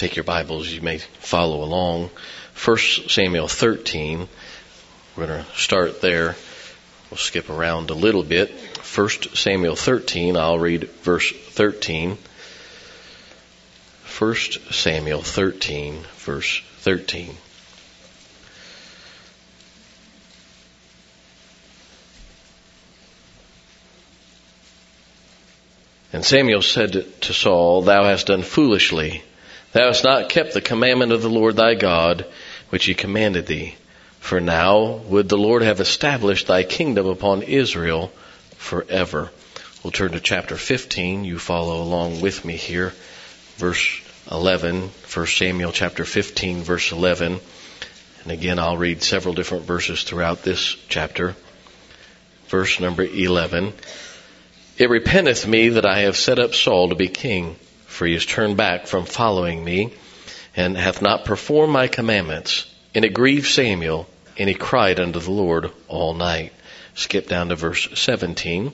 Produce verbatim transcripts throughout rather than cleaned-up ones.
take your Bibles, you may follow along. First Samuel thirteen. We're going to start there. We'll skip around a little bit. First Samuel thirteen, I'll read verse thirteen. First Samuel thirteen, verse thirteen. And Samuel said to Saul, Thou hast done foolishly. Thou hast not kept the commandment of the Lord thy God, which he commanded thee. For now would the Lord have established thy kingdom upon Israel forever. We'll turn to chapter fifteen. You follow along with me here. Verse eleven, First Samuel chapter fifteen, verse eleven. And again, I'll read several different verses throughout this chapter. Verse number eleven. It repenteth me that I have set up Saul to be king, for he has turned back from following me, and hath not performed my commandments. And it grieved Samuel, and he cried unto the Lord all night. Skip down to verse seventeen.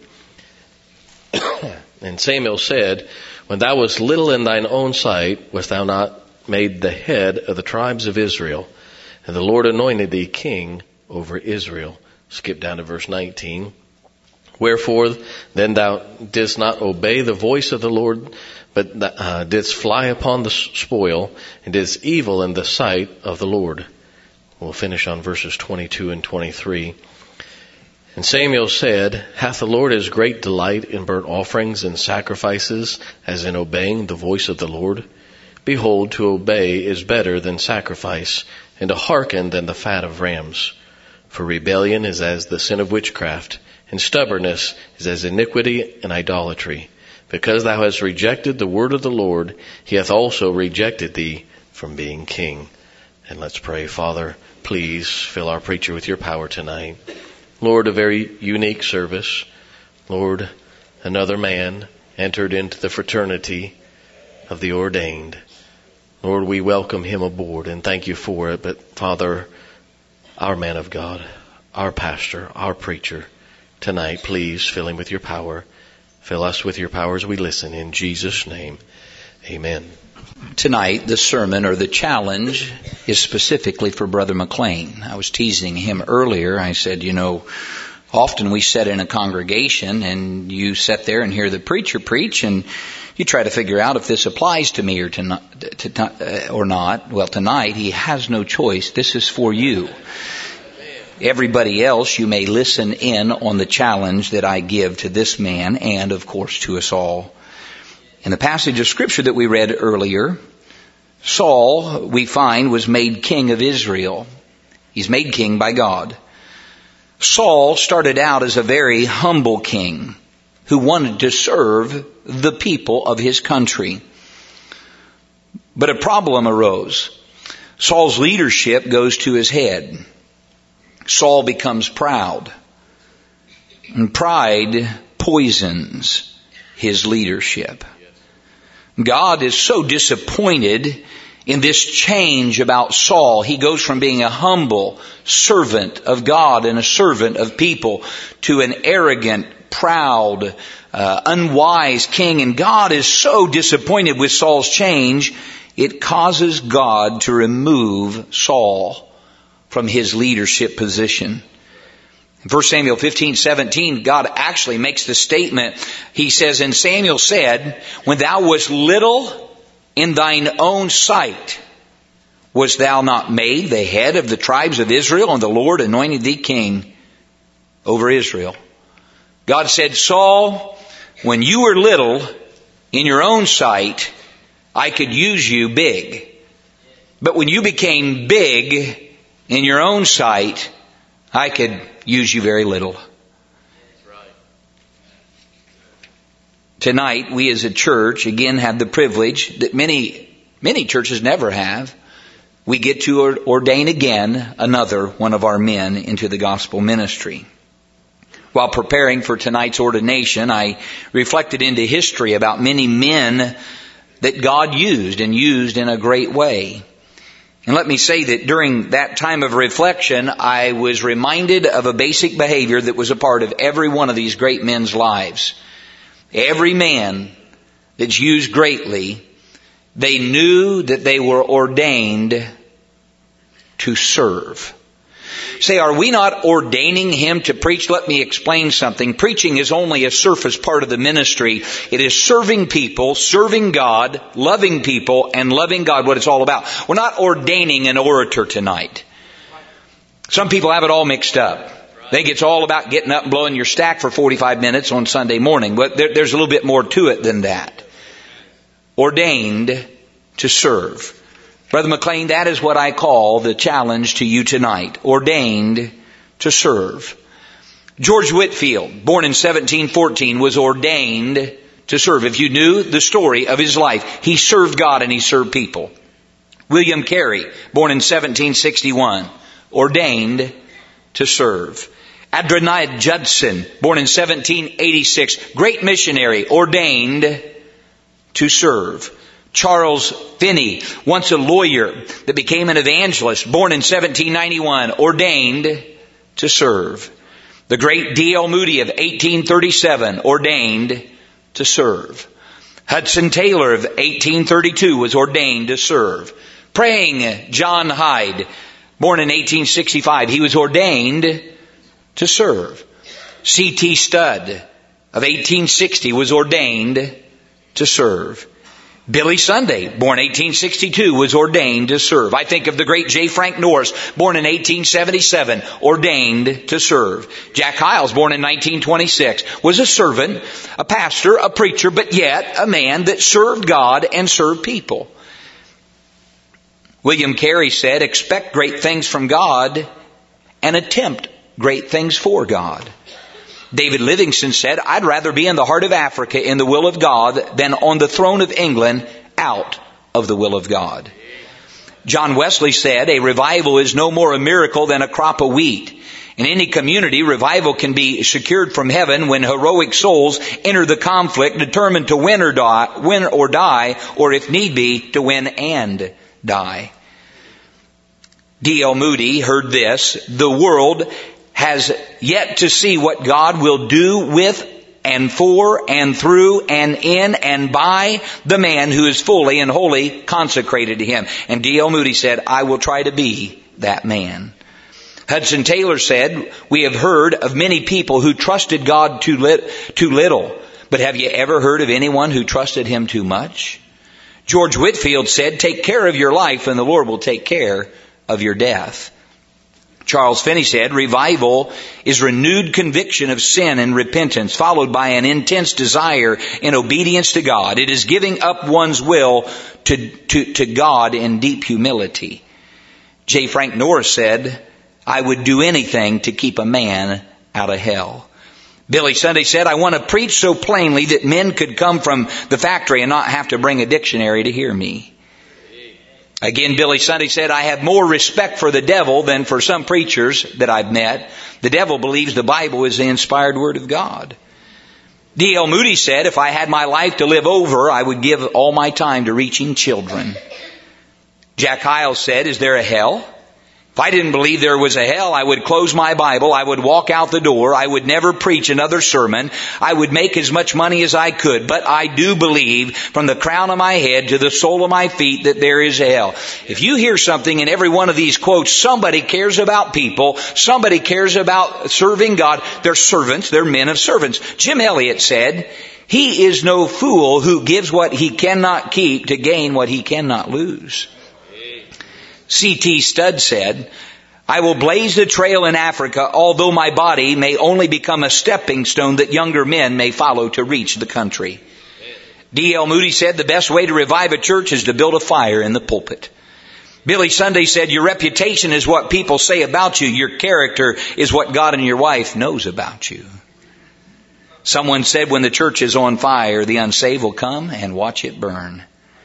And Samuel said, When thou wast little in thine own sight, wast thou not made the head of the tribes of Israel? And the Lord anointed thee king over Israel. Skip down to verse nineteen. Wherefore then thou didst not obey the voice of the Lord, but uh, didst fly upon the spoil, and didst evil in the sight of the Lord. We'll finish on verses twenty-two and twenty-three. And Samuel said, Hath the Lord his great delight in burnt offerings and sacrifices, as in obeying the voice of the Lord? Behold, to obey is better than sacrifice, and to hearken than the fat of rams. For rebellion is as the sin of witchcraft, and stubbornness is as iniquity and idolatry. Because thou hast rejected the word of the Lord, he hath also rejected thee from being king. And let's pray. Father, please fill our preacher with your power tonight. Lord, a very unique service. Lord, another man entered into the fraternity of the ordained. Lord, we welcome him aboard and thank you for it. But Father, our man of God, our pastor, our preacher, tonight, please fill him with your power. Fill us with your power as we listen. In Jesus' name, amen. Tonight, the sermon or the challenge is specifically for Brother McLean. I was teasing him earlier. I said, you know, often we sit in a congregation and you sit there and hear the preacher preach and you try to figure out if this applies to me or, to not, to, to, or not. Well, tonight, he has no choice. This is for you. Everybody else, you may listen in on the challenge that I give to this man and, of course, to us all. In the passage of Scripture that we read earlier, Saul, we find, was made king of Israel. He's made king by God. Saul started out as a very humble king who wanted to serve the people of his country. But a problem arose. Saul's leadership goes to his head. Saul becomes proud, and pride poisons his leadership. God is so disappointed in this change about Saul. He goes from being a humble servant of God and a servant of people to an arrogant, proud, uh, unwise king. And God is so disappointed with Saul's change, it causes God to remove Saul from his leadership position. In First Samuel fifteen seventeen, God actually makes the statement. He says, And Samuel said, When thou wast little in thine own sight, wast thou not made the head of the tribes of Israel, and the Lord anointed thee king over Israel? God said, Saul, when you were little in your own sight, I could use you big. But when you became big in your own sight, I could use you very little. That's right. Tonight, we as a church, again, have the privilege that many, many churches never have. We get to ordain again another one of our men into the gospel ministry. While preparing for tonight's ordination, I reflected into history about many men that God used and used in a great way. And let me say that during that time of reflection, I was reminded of a basic behavior that was a part of every one of these great men's lives. Every man that's used greatly They knew that they were ordained to serve. Say, are we not ordaining him to preach? Let me explain something. Preaching is only a surface part of the ministry. It is serving people, serving God, loving people, and loving God, what it's all about. We're not ordaining an orator tonight. Some people have it all mixed up. They think it's all about getting up and blowing your stack for forty-five minutes on Sunday morning. But there, there's a little bit more to it than that. Ordained to serve. Brother McLean, that is what I call the challenge to you tonight. Ordained to serve. George Whitefield, born in seventeen fourteen, was ordained to serve. If you knew the story of his life, he served God and he served people. William Carey, born in seventeen sixty-one, ordained to serve. Adoniram Judson, born in seventeen eighty-six, great missionary, ordained to serve. Charles Finney, once a lawyer that became an evangelist, born in seventeen ninety-one, ordained to serve. The great D L Moody of eighteen thirty-seven, ordained to serve. Hudson Taylor of eighteen thirty-two was ordained to serve. Praying John Hyde, born in eighteen sixty-five, he was ordained to serve. C T Studd of eighteen sixty was ordained to serve. Billy Sunday, born eighteen sixty-two, was ordained to serve. I think of the great J. Frank Norris, born in eighteen seventy-seven, ordained to serve. Jack Hyles, born in nineteen twenty-six, was a servant, a pastor, a preacher, but yet a man that served God and served people. William Carey said, expect great things from God and attempt great things for God. David Livingstone said, I'd rather be in the heart of Africa in the will of God than on the throne of England out of the will of God. John Wesley said, a revival is no more a miracle than a crop of wheat. In any community, revival can be secured from heaven when heroic souls enter the conflict determined to win or die, win or die, or if need be, to win and die. D L Moody heard this, the world has yet to see what God will do with and for and through and in and by the man who is fully and wholly consecrated to Him. And D L Moody said, I will try to be that man. Hudson Taylor said, we have heard of many people who trusted God too, lit, too little, but have you ever heard of anyone who trusted Him too much? George Whitefield said, take care of your life and the Lord will take care of your death. Charles Finney said, revival is renewed conviction of sin and repentance, followed by an intense desire in obedience to God. It is giving up one's will to, to, to God in deep humility. J. Frank Norris said, I would do anything to keep a man out of hell. Billy Sunday said, I want to preach so plainly that men could come from the factory and not have to bring a dictionary to hear me. Again, Billy Sunday said, I have more respect for the devil than for some preachers that I've met. The devil believes the Bible is the inspired Word of God. D L Moody said, if I had my life to live over, I would give all my time to reaching children. Jack Hyles said, is there a hell? If I didn't believe there was a hell, I would close my Bible, I would walk out the door, I would never preach another sermon, I would make as much money as I could, but I do believe from the crown of my head to the sole of my feet that there is a hell. If you hear something in every one of these quotes, somebody cares about people, somebody cares about serving God, they're servants, they're men of servants. Jim Elliot said, he is no fool who gives what he cannot keep to gain what he cannot lose. C T Studd said, I will blaze the trail in Africa, although my body may only become a stepping stone that younger men may follow to reach the country. D L Moody said, the best way to revive a church is to build a fire in the pulpit. Billy Sunday said, your reputation is what people say about you. Your character is what God and your wife knows about you. Someone said, when the church is on fire, the unsaved will come and watch it burn.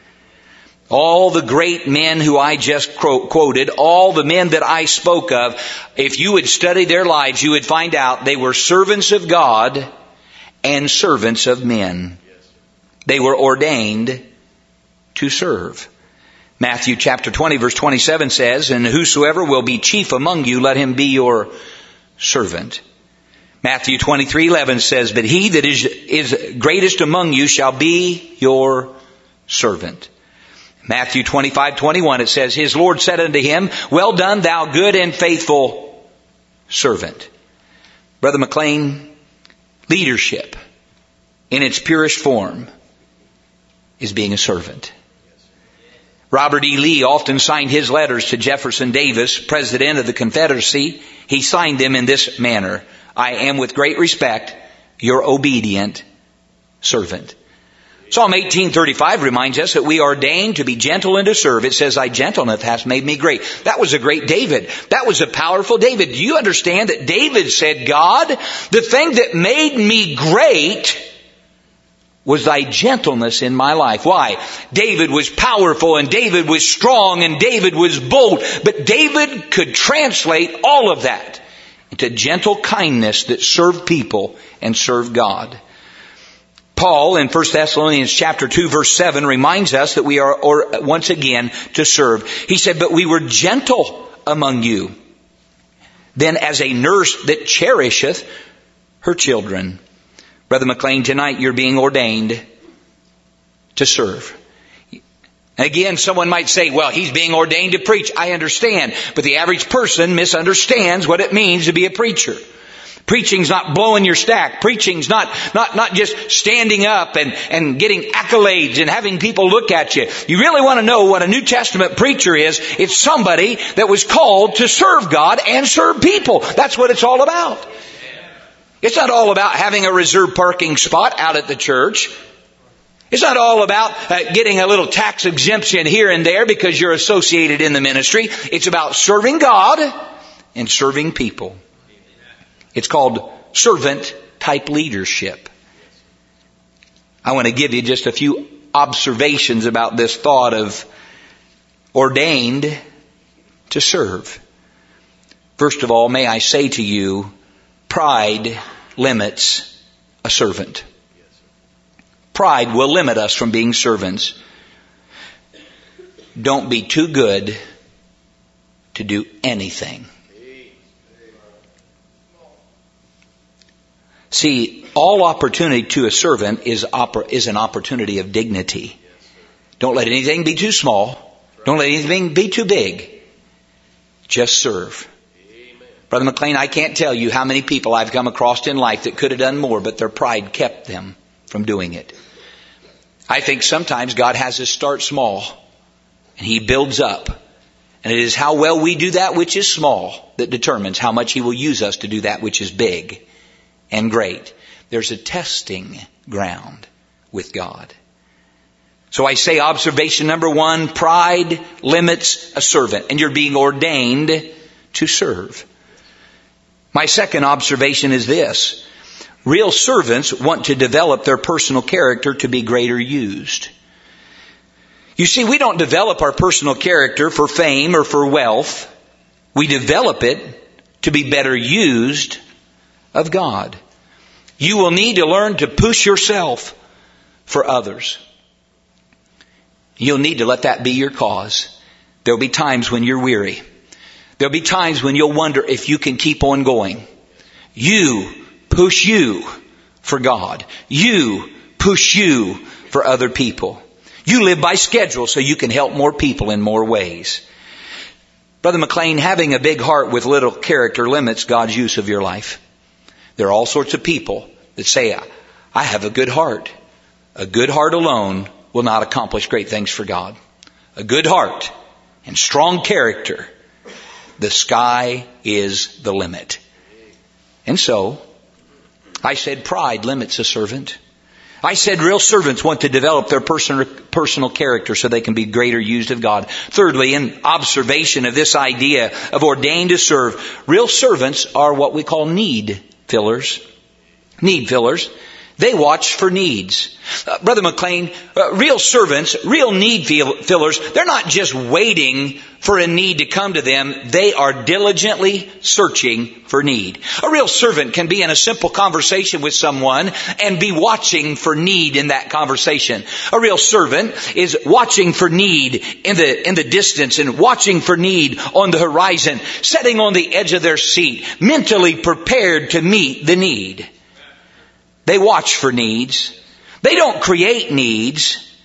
All the great men who I just quoted, all the men that I spoke of, if you would study their lives, you would find out they were servants of God and servants of men. They were ordained to serve. Matthew chapter twenty verse twenty-seven says, and whosoever will be chief among you, let him be your servant. Matthew twenty-three eleven says, but he that is, is greatest among you shall be your servant. Matthew twenty-five twenty-one, it says, His Lord said unto him, Well done, thou good and faithful servant. Brother McLean, leadership in its purest form is being a servant. Robert E. Lee often signed his letters to Jefferson Davis, President of the Confederacy. He signed them in this manner: I am with great respect your obedient servant. Psalm eighteen thirty-five reminds us that we are ordained to be gentle and to serve. It says, Thy gentleness hath made me great. That was a great David. That was a powerful David. Do you understand that David said, God, the thing that made me great was Thy gentleness in my life. Why? David was powerful and David was strong and David was bold. But David could translate all of that into gentle kindness that served people and served God. Paul in First Thessalonians chapter two verse seven reminds us that we are or once again to serve. He said, But we were gentle among you, then as a nurse that cherisheth her children. Brother McLean, tonight you're being ordained to serve. Again, someone might say, well, he's being ordained to preach. I understand. But the average person misunderstands what it means to be a preacher. Preaching's not blowing your stack. Preaching's not, not, not just standing up and, and getting accolades and having people look at you. You really want to know what a New Testament preacher is? It's somebody that was called to serve God and serve people. That's what it's all about. It's not all about having a reserved parking spot out at the church. It's not all about uh, getting a little tax exemption here and there because you're associated in the ministry. It's about serving God and serving people. It's called servant-type leadership. I want to give you just a few observations about this thought of ordained to serve. First of all, may I say to you, pride limits a servant. Pride will limit us from being servants. Don't be too good to do anything. See, all opportunity to a servant is oppor- is an opportunity of dignity. Don't let anything be too small. Don't let anything be too big. Just serve. Brother McLean, I can't tell you how many people I've come across in life that could have done more, but their pride kept them from doing it. I think sometimes God has us start small, and He builds up. And it is how well we do that which is small that determines how much He will use us to do that which is big and great. There's a testing ground with God. So I say observation number one, pride limits a servant, and you're being ordained to serve. My second observation is this. Real servants want to develop their personal character to be greater used. You see, we don't develop our personal character for fame or for wealth. We develop it to be better used of God. You will need to learn to push yourself for others. You'll need to let that be your cause. There'll be times when you're weary. There'll be times when you'll wonder if you can keep on going. You push you for God. You push you for other people. You live by schedule so you can help more people in more ways. Brother McLean, having a big heart with little character limits God's use of your life. There are all sorts of people that say, I have a good heart. A good heart alone will not accomplish great things for God. A good heart and strong character, the sky is the limit. And so, I said pride limits a servant. I said real servants want to develop their personal, personal character so they can be greater used of God. Thirdly, in observation of this idea of ordained to serve, real servants are what we call need fillers. Need fillers. They watch for needs. Uh, Brother McLean, uh, real servants, real need fillers, they're not just waiting for a need to come to them. They are diligently searching for need. A real servant can be in a simple conversation with someone and be watching for need in that conversation. A real servant is watching for need in the, in the distance and watching for need on the horizon, sitting on the edge of their seat, mentally prepared to meet the need. They watch for needs. They don't create needs.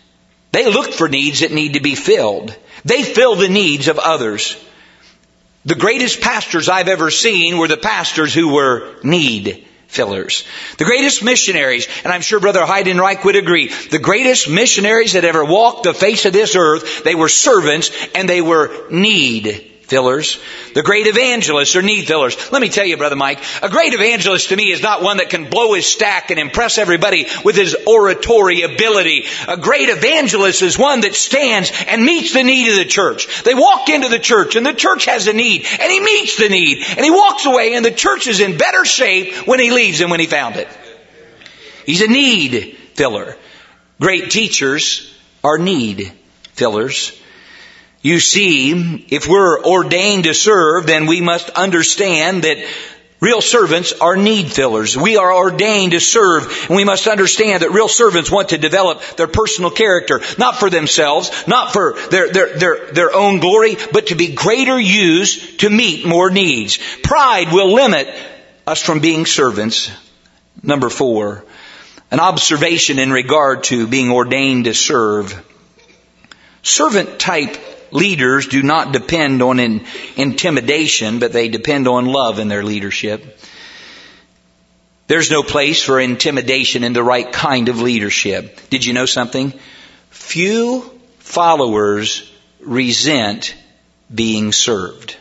They look for needs that need to be filled. They fill the needs of others. The greatest pastors I've ever seen were the pastors who were need fillers. The greatest missionaries, and I'm sure Brother Heidenreich would agree, the greatest missionaries that ever walked the face of this earth, they were servants and they were need fillers. The great evangelists are need fillers. Let me tell you, Brother Mike, a great evangelist to me is not one that can blow his stack and impress everybody with his oratory ability. A great evangelist is one that stands and meets the need of the church. They walk into the church and the church has a need and he meets the need and he walks away and the church is in better shape when he leaves than when he found it. He's a need filler. Great teachers are need fillers. You see, if we're ordained to serve, then we must understand that real servants are need fillers. We are ordained to serve, and we must understand that real servants want to develop their personal character, not for themselves, not for their, their, their, their own glory, but to be greater used to meet more needs. Pride will limit us from being servants. Number four, an observation in regard to being ordained to serve. Servant type leaders do not depend on in, intimidation, but they depend on love in their leadership. There's no place for intimidation in the right kind of leadership. Did you know something? Few followers resent being served.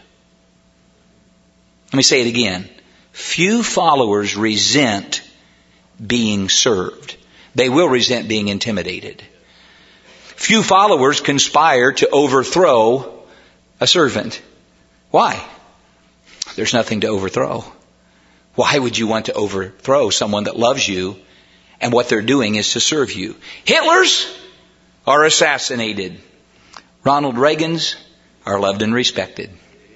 Let me say it again. Few followers resent being served. They will resent being intimidated. Few followers conspire to overthrow a servant. Why? There's nothing to overthrow. Why would you want to overthrow someone that loves you and what they're doing is to serve you? Hitlers are assassinated. Ronald Reagans are loved and respected.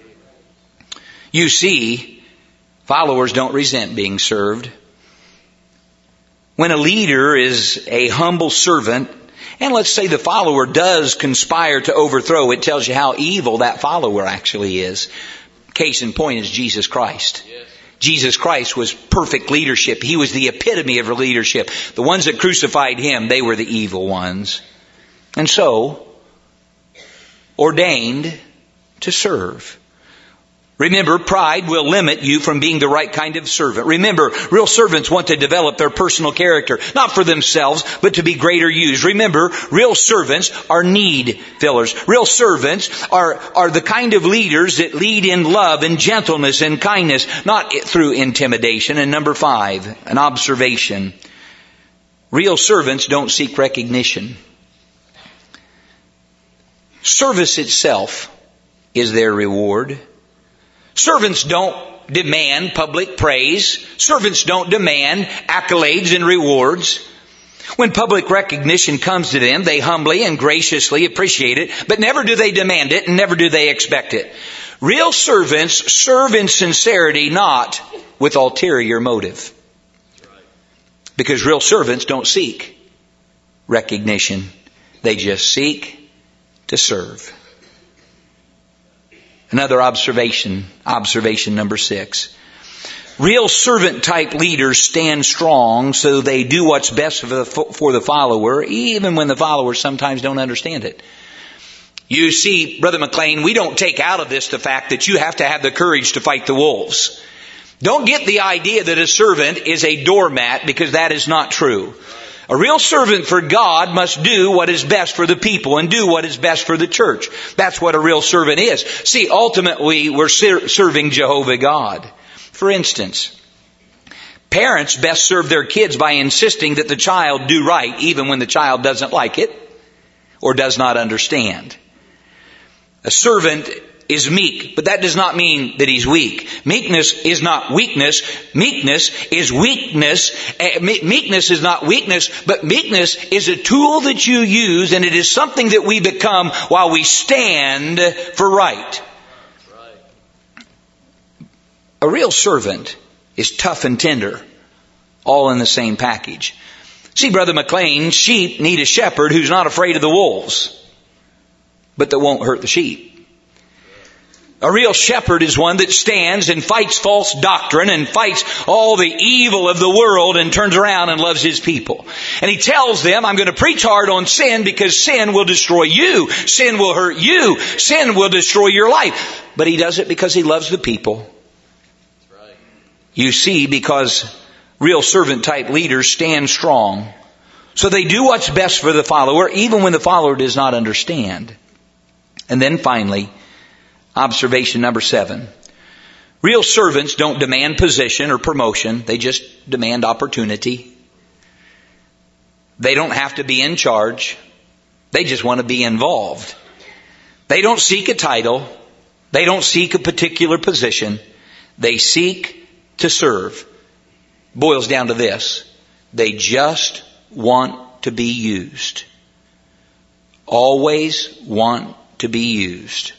You see, followers don't resent being served. When a leader is a humble servant, and let's say the follower does conspire to overthrow, it tells you how evil that follower actually is. Case in point is Jesus Christ. Yes. Jesus Christ was perfect leadership. He was the epitome of leadership. The ones that crucified Him, they were the evil ones. And so, ordained to serve. Remember, pride will limit you from being the right kind of servant. Remember, real servants want to develop their personal character, not for themselves, but to be greater used. Remember, real servants are need fillers. Real servants are, are the kind of leaders that lead in love and gentleness and kindness, not through intimidation. And number five, an observation. Real servants don't seek recognition. Service itself is their reward. Servants don't demand public praise. Servants don't demand accolades and rewards. When public recognition comes to them, they humbly and graciously appreciate it, but never do they demand it and never do they expect it. Real servants serve in sincerity, not with ulterior motive. Because real servants don't seek recognition. They just seek to serve. Another observation, observation number six. Real servant type leaders stand strong so they do what's best for the, for the follower, even when the followers sometimes don't understand it. You see, Brother McLean, we don't take out of this the fact that you have to have the courage to fight the wolves. Don't get the idea that a servant is a doormat, because that is not true. A real servant for God must do what is best for the people and do what is best for the church. That's what a real servant is. See, ultimately, we're ser- serving Jehovah God. For instance, parents best serve their kids by insisting that the child do right, even when the child doesn't like it or does not understand. A servant is meek, but that does not mean that he's weak. Meekness is not weakness. Meekness is weakness. Uh, me- meekness is not weakness, but meekness is a tool that you use, and it is something that we become while we stand for right. A real servant is tough and tender, all in the same package. See, Brother McLean, sheep need a shepherd who's not afraid of the wolves, but that won't hurt the sheep. A real shepherd is one that stands and fights false doctrine and fights all the evil of the world and turns around and loves his people. And he tells them, I'm going to preach hard on sin because sin will destroy you. Sin will hurt you. Sin will destroy your life. But he does it because he loves the people. You see, because real servant type leaders stand strong. So they do what's best for the follower, even when the follower does not understand. And then finally, observation number seven. Real servants don't demand position or promotion. They just demand opportunity. They don't have to be in charge. They just want to be involved. They don't seek a title. They don't seek a particular position. They seek to serve. Boils down to this. They just want to be used. Always want to be used.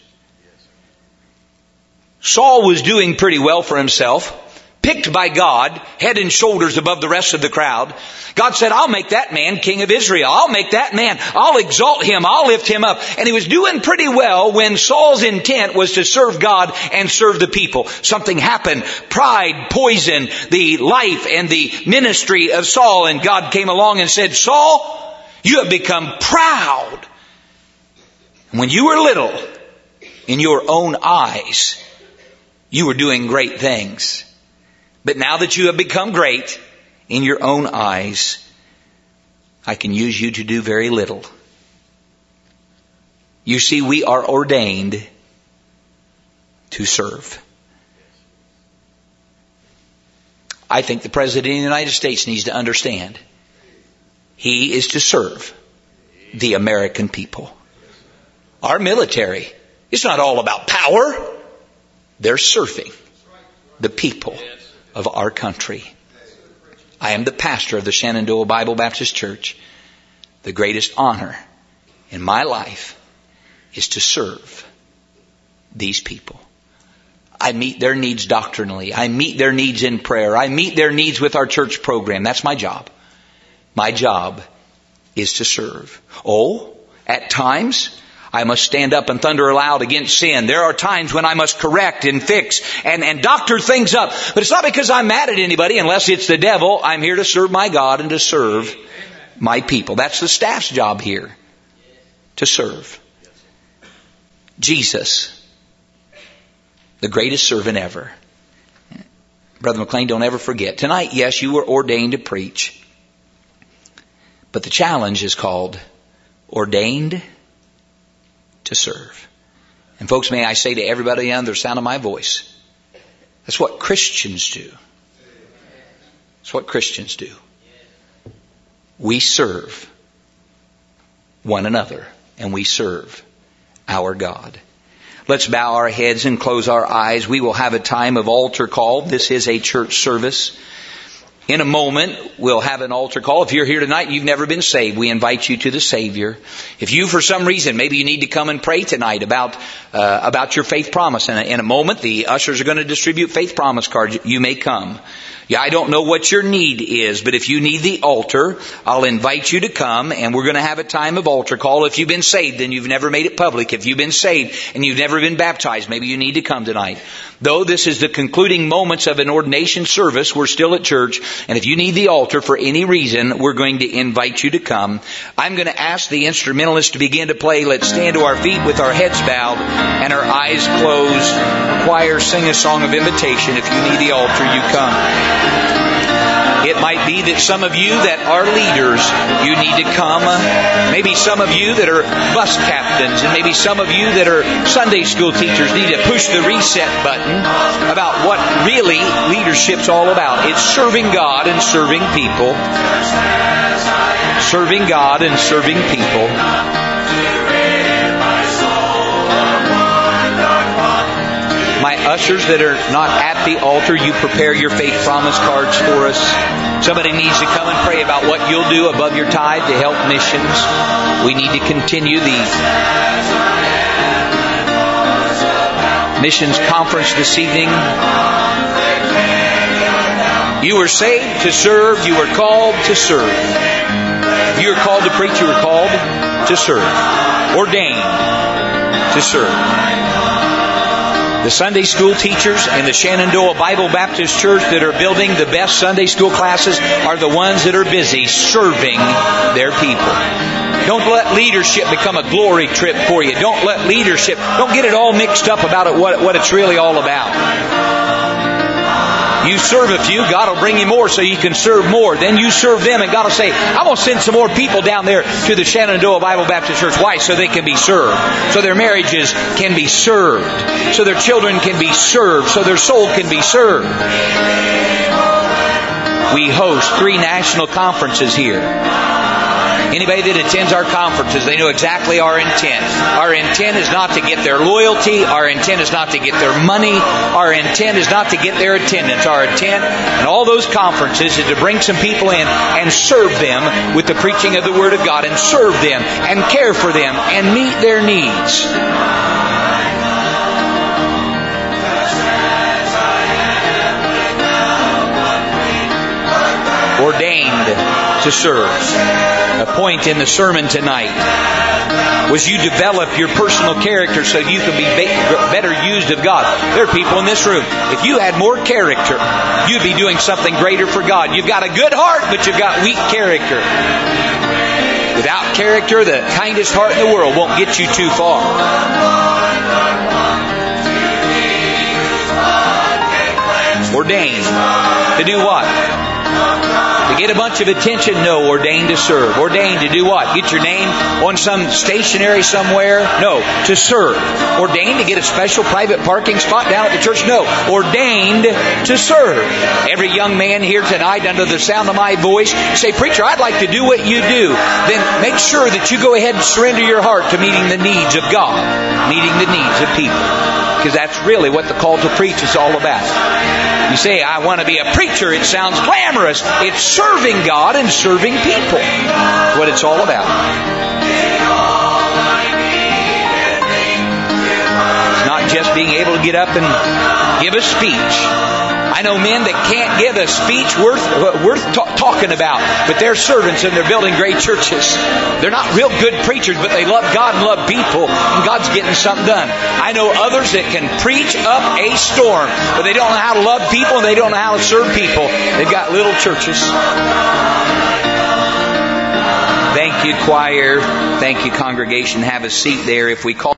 Saul was doing pretty well for himself, picked by God, head and shoulders above the rest of the crowd. God said, I'll make that man king of Israel. I'll make that man. I'll exalt him. I'll lift him up. And he was doing pretty well when Saul's intent was to serve God and serve the people. Something happened. Pride poisoned the life and the ministry of Saul. And God came along and said, Saul, you have become proud. When you were little, in your own eyes, you were doing great things. But now that you have become great in your own eyes, I can use you to do very little. You see, we are ordained to serve. I think the President of the United States needs to understand. He is to serve the American people. Our military, it's not all about power. They're serving the people of our country. I am the pastor of the Shenandoah Bible Baptist Church. The greatest honor in my life is to serve these people. I meet their needs doctrinally. I meet their needs in prayer. I meet their needs with our church program. That's my job. My job is to serve. Oh, at times I must stand up and thunder aloud against sin. There are times when I must correct and fix and, and doctor things up. But it's not because I'm mad at anybody unless it's the devil. I'm here to serve my God and to serve my people. That's the staff's job here. To serve. Jesus, the greatest servant ever. Brother McLean, don't ever forget. Tonight, yes, you were ordained to preach. But the challenge is called ordained to serve. And folks, may I say to everybody under the sound of my voice, that's what Christians do. That's what Christians do. We serve one another and we serve our God. Let's bow our heads and close our eyes. We will have a time of altar call. This is a church service. In a moment, we'll have an altar call. If you're here tonight and you've never been saved, we invite you to the Savior. If you, for some reason, maybe you need to come and pray tonight about uh, about your faith promise. And in a moment, the ushers are going to distribute faith promise cards. You may come. Yeah, I don't know what your need is, but if you need the altar, I'll invite you to come, and we're going to have a time of altar call. If you've been saved and you've never made it public, if you've been saved and you've never been baptized, maybe you need to come tonight. Though this is the concluding moments of an ordination service, we're still at church, and if you need the altar for any reason, we're going to invite you to come. I'm going to ask the instrumentalist to begin to play. Let's stand to our feet with our heads bowed and our eyes closed. Choir, sing a song of invitation. If you need the altar, you come. It might be that some of you that are leaders, you need to come. Maybe some of you that are bus captains and maybe some of you that are Sunday school teachers need to push the reset button about what really leadership's all about. It's serving God and serving people. Serving God and serving people. My ushers that are not at the altar, you prepare your faith promise cards for us. Somebody needs to come and pray about what you'll do above your tithe to help missions. We need to continue the missions conference this evening. You were saved to serve. You were called to serve. If you were called to preach, you were called to serve. Ordained to serve. The Sunday school teachers in the Shenandoah Bible Baptist Church that are building the best Sunday school classes are the ones that are busy serving their people. Don't let leadership become a glory trip for you. Don't let leadership, don't get it all mixed up about it, what, what it's really all about. You serve a few, God will bring you more so you can serve more. Then you serve them and God will say, I'm going to send some more people down there to the Shenandoah Bible Baptist Church. Why? So they can be served. So their marriages can be served. So their children can be served. So their soul can be served. We host three national conferences here. Anybody that attends our conferences, they know exactly our intent. Our intent is not to get their loyalty. Our intent is not to get their money. Our intent is not to get their attendance. Our intent in all those conferences is to bring some people in and serve them with the preaching of the Word of God, and serve them and care for them and meet their needs. Ordained to serve. A point in the sermon tonight was you develop your personal character so you can be better used of God. There are people in this room, if you had more character, you'd be doing something greater for God. You've got a good heart, but you've got weak character. Without character, the kindest heart in the world won't get you too far. Ordained to do what? To get a bunch of attention? No. Ordained to serve. Ordained to do what? Get your name on some stationery somewhere? No. To serve. Ordained to get a special private parking spot down at the church? No. Ordained to serve. Every young man here tonight under the sound of my voice, say, preacher, I'd like to do what you do. Then make sure that you go ahead and surrender your heart to meeting the needs of God. Meeting the needs of people. Because that's really what the call to preach is all about. You say, I want to be a preacher. It sounds glamorous. It's serving God and serving people. That's what it's all about. It's not just being able to get up and give a speech. I know men that can't give a speech worth worth t- talking about, but they're servants and they're building great churches. They're not real good preachers, but they love God and love people, and God's getting something done. I know others that can preach up a storm, but they don't know how to love people and they don't know how to serve people. They've got little churches. Thank you, choir. Thank you, congregation. Have a seat there. If we call